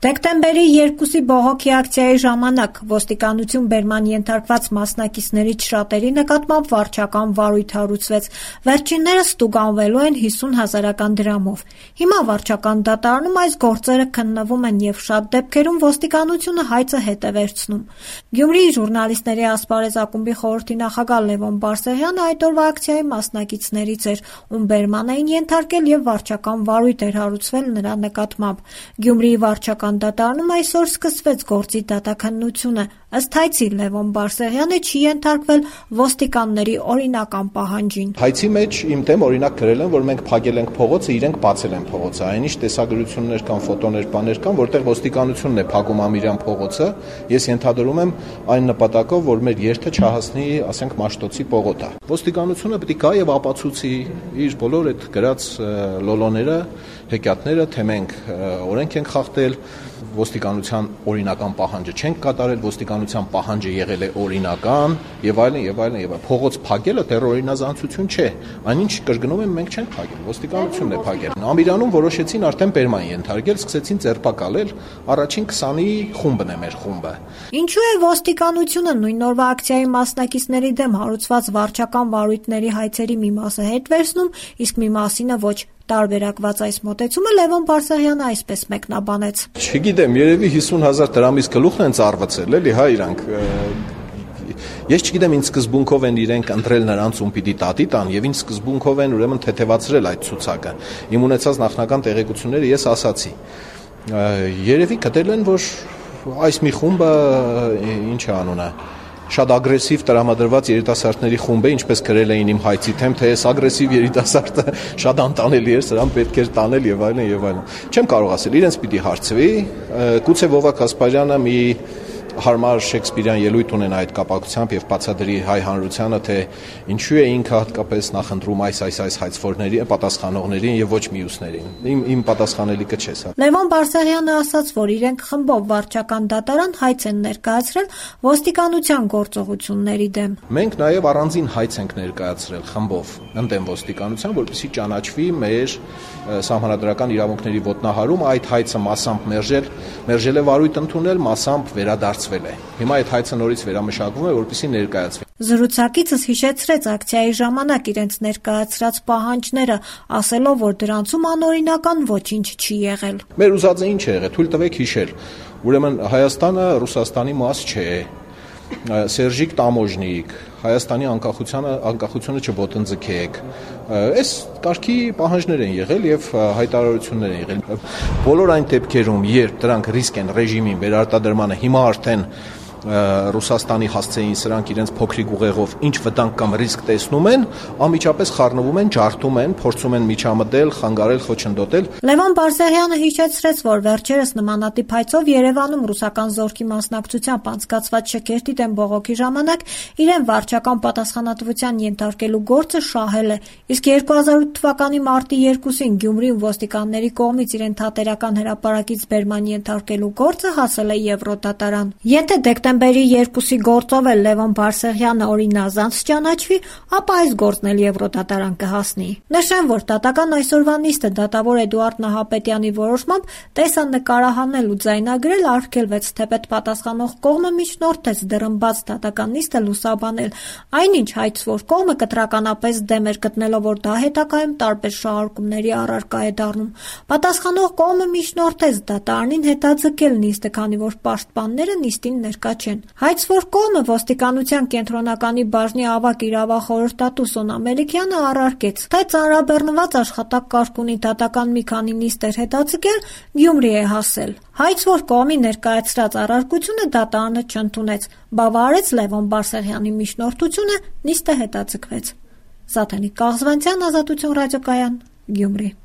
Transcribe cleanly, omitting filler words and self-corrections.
Դեկտեմբերի 2-ի բողոքի ակցիայի ժամանակ ոստիկանություն բերման ենթարկված մասնակիցներից շատերի նկատմամբ վարչական վարույթ հարուցվեց։ Վերջիններս ստուգանվելու են 50,000 դրամով։ Հիմա վարչական դատարանում այս գործերը քննվում են եւ շատ դեպքերում ոստիկանությունը հայցը հետ է վերցնում։ Գյումրիի ժուրնալիստների ասպարեզ ակումբի խորհրդի նախագահ Լևոն Բարսեղյանը այդ օրվա ակցիայի մասնակիցներից էր, ում բերման էին ենթարկել եւ վարչական վարույթ էր հարուցվել նրա նկատմամբ։ Գյումրիի վարչական դատարանում այսօր սկսվեց գործի դատաքննությունը։ Ըստ հայցի Լևոն Բարսեղյանը չի ենթարկվել ոստիկանների օրինական պահանջին։ Հայցի մեջ իմ դեմ օրինակ գրել են, որ մենք փակել ենք փողոցը, իրենք բացել են փողոցը։ Այնիշ տեսագրություններ կան, ֆոտոներ, բաներ կան, որտեղ ոստիկանությունն է փակում ամիրյան փողոցը։ Ես ենթադրում եմ այն նպատակով, որ մեր երթը չհասնի, ասենք, Մաշտոցի պողոտա։ Ոստիկանությունը պետք է գա եւ ապացուցի իր բոլոր այդ գրած լոլոները, հեքիաթները, թե մենք օրենք ենք խախտել, ոստիկանության օրինական պահանջը չենք կատարել, ոստիկանության պահանջը եղել է օրինական եւ այլն եւ այլն եւ այլն։ Փողոց փակելը տերորինազանցություն չէ։ Այնինչ կրկնում եմ, մենք չենք փակել, ոստիկանությունն է փակել։ Ամիրանում որոշեցին արդեն բերման ենթարկել, սկսեցին ձերբակալել, առաջին 20-ի խումբն է մեր խումբը։ Ինչու է ոստիկանությունը նույն օրվա ակցիայի մասնակիցների դեմ հարուցված վարչական վարույթների հայցերի մի մասը հետ վերցնում, իսկ մի մասինը ոչ։ Տարբերակված այս մոտեցումը Լևոն Բարսեղյանը այսպես մեկնաբանեց. Չգիտեմ, երևի 50,000 դրամից գլուխն են ծառվացել, էլի հա իրանք։ Ես չգիտեմ, ինչ սկզբունքով են իրենք ընտրել նրանց, ում պիտի տատի տան, եւ ինչ սկզբունքով են ուրեմն թեթևացրել այդ ցուցակը։ Իմ ունեցած նախնական տեղեկությունները ես ասացի։ Երևի գտել են, որ այս մի խումբը ինչ է անունը, շատ ագրեսիվ տրամադրված երիտասարդների խումբ է, ինչպես գրել էին իմ հայցի թեմ, թե այս ագրեսիվ երիտասարդը շատ անտանելի էր, սրան պետք էր տանել եւ այլն եւ այլն։ Չեմ կարող ասել, իրենց պիտի հարցվի, գուցե Վովակ Ասպարյանը մի հարմար շեքսպիրյան ելույթ ունեն այդ կապակցությամբ եւ բացատրի հայ հանրությանը, թե ինչու է ինքը հատկապես նախընտրում այս հայցվորների պատասխանողներին եւ ոչ մյուսներին։ Իմ պատասխանելիքը չէ սա։ Լևոն Բարսեղյանը ասաց, որ իրենք խմբով վարչական դատարան հայց են ներկայացրել ոստիկանության գործողությունների դեմ։ Մենք նաեւ առանձին հայց ենք ներկայացրել խմբով ընդդեմ ոստիկանության, որպեսզի ճանաչվի մեր սահմանադրական իրավունքների ոտնահարում, այդ հայցը մասամբ մերժել է վարույթ ընդունել, մասամբ վերադարձվել է։ Հիմա այդ հայցը նորից վերամշակվում է, որպեսզի ներկայացվի։ Զրուցակիցս հիշեցրեց ակցիայի ժամանակ իրենց ներկայացրած պահանջները, ասելով, որ դրանցում անօրինական ոչինչ չի եղել։ Մեր ուզածը ինչ է եղել, թույլ տվեք հիշել։ Ուրեմն Հայաստանը Ռուսաստանի մաս չէ։ Սերժիկ Տամոժնիկ, Հայաստանի անկախությունը չոտնձգեք։ Այս կարգի պահանջներ են եղել եւ հայտարարություններ են եղել։ Բոլոր այն դեպքերում, երբ դրանք ռիսկ են ռեժիմին վերարտադրմանը, հիմա արդեն Ռուսաստանի հասցեին սրանք իրենց փոքրիկ ուղեղով ինչ վտանգ կամ ռիսկ տեսնում են, անմիջապես խառնվում են, ջարդում են, փորձում են միջամտել, խանգարել, խոչընդոտել։ Լևոն Բարսեղյանը հիշեցրեց, որ վերջերս նմանատիպ հայցով Երևանում ռուսական զորքի մասնակցությամբ անցկացված շքերթի դեմ բողոքի ժամանակ իրեն վարչական պատասխանատվության ենթարկելու գործը շահել է, իսկ 2008 թվականի մարտի 2-ին Գյումրիում ոստիկանների կողմից իրեն թատերական հրապարակից բերման ենթարկելու գործը հասել է Եվրոդատարան։ Եթե դեկտեմբերի 2-ի գործով էլ Լևոն Բարսեղյանը օրինազանց ճանաչվի, ապա այս գործն էլ Եվրոդատարան կհասնի։ Նշեմ, որ դատական այսօրվա նիստը դատավոր Էդուարդ Նահապետյանի որոշմամբ տեսանկարահանել ու ձայնագրել արգելվեց, թեպետ պատասխանող կողմը միջնորդեց դռնբաց դատական նիստը լուսաբանել, այնինչ հայցվոր կողմը կտրականապես դեմ էր, գտնելով, որ դա հետագայում տարբեր շահարկումների առարկա է դառնում։ Պատասխանող կողմը միջնորդեց դատարանին հետաձգել նիստը, քանի որ պաշտպանները նիստին ներկա չեն։ Հայցվոր կողմը ոստիկանության կենտրոնականի բաժնի ավագ իրավախորհրդատու Սոնա Մելիքյանը առարկեց, թե ծանրաբեռնված աշխատակարգ ունի, դատական մի քանի նիստեր հետաձգել, Գյումրի է հասել։ Հայցվոր կողմի ներկայացրած առարկությունը դատարանը չընդունեց, բավարարեց Լևոն Բարսեղյանի միջնորդությունը, նիստը հետաձգվեց։ Սաթենիկ Կաղզվանցյան, Ազատություն ռադիոկայան, Գյումրի։